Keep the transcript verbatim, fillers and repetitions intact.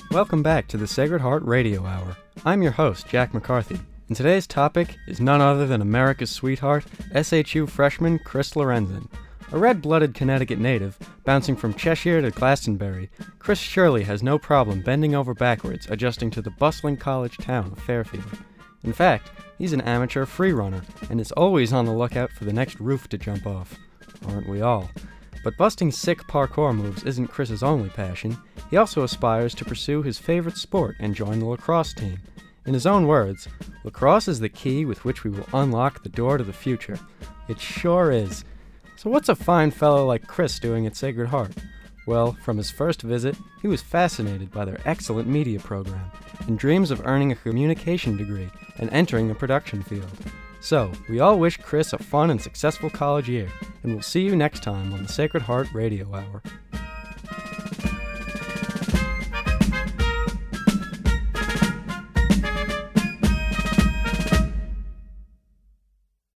Welcome back to the Sacred Heart Radio Hour. I'm your host, Jack McCarthy, and today's topic is none other than America's sweetheart, S H U freshman Chris Lorenzen. A red-blooded Connecticut native, bouncing from Cheshire to Glastonbury, Chris surely has no problem bending over backwards adjusting to the bustling college town of Fairfield. In fact, he's an amateur free runner and is always on the lookout for the next roof to jump off. Aren't we all? But busting sick parkour moves isn't Chris's only passion. He also aspires to pursue his favorite sport and join the lacrosse team. In his own words, lacrosse is the key with which we will unlock the door to the future. It sure is. So what's a fine fellow like Chris doing at Sacred Heart? Well, from his first visit, he was fascinated by their excellent media program and dreams of earning a communication degree and entering the production field. So, we all wish Chris a fun and successful college year, and we'll see you next time on the Sacred Heart Radio Hour.